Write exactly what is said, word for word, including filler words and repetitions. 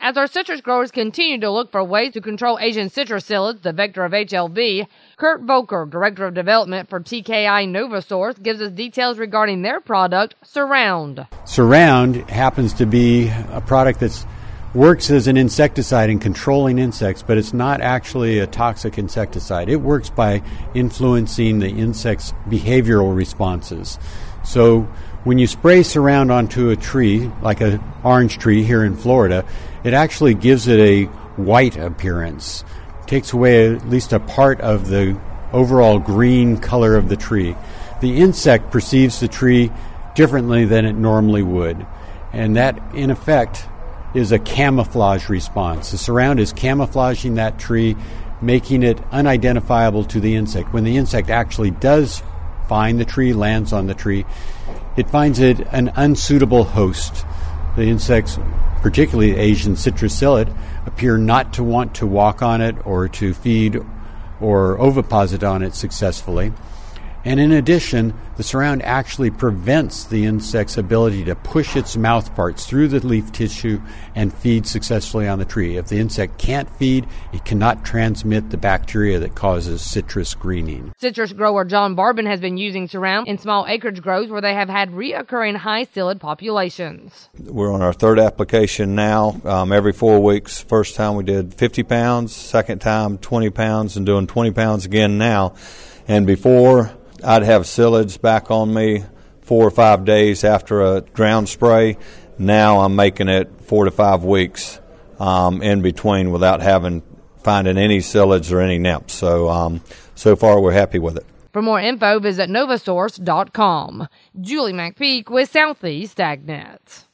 As our citrus growers continue to look for ways to control Asian citrus psyllids, the vector of H L V, Kurt Volker, Director of Development for T K I NovaSource, gives us details regarding their product, Surround. Surround happens to be a product that works as an insecticide in controlling insects, but it's not actually a toxic insecticide. It works by influencing the insect's behavioral responses. So when you spray Surround onto a tree, like an orange tree here in Florida, it actually gives it a white appearance. It takes away at least a part of the overall green color of the tree. The insect perceives the tree differently than it normally would, and that, in effect, is a camouflage response. The Surround is camouflaging that tree, making it unidentifiable to the insect. When the insect actually does find the tree, lands on the tree, it finds it an unsuitable host. The insects, particularly Asian citrus psyllid, appear not to want to walk on it or to feed or oviposit on it successfully. And in addition, the Surround actually prevents the insect's ability to push its mouth parts through the leaf tissue and feed successfully on the tree. If the insect can't feed, it cannot transmit the bacteria that causes citrus greening. Citrus grower John Barbin has been using Surround in small acreage grows where they have had reoccurring high psyllid populations. We're on our third application now, um, every four weeks. First time we did fifty pounds, second time twenty pounds, and doing twenty pounds again now. And before, I'd have psyllids back on me four or five days after a ground spray. Now I'm making it four to five weeks um, in between without having finding any psyllids or any nymphs. So um, so far we're happy with it. For more info, visit Novasource dot com. Julie McPeak with Southeast AgNet.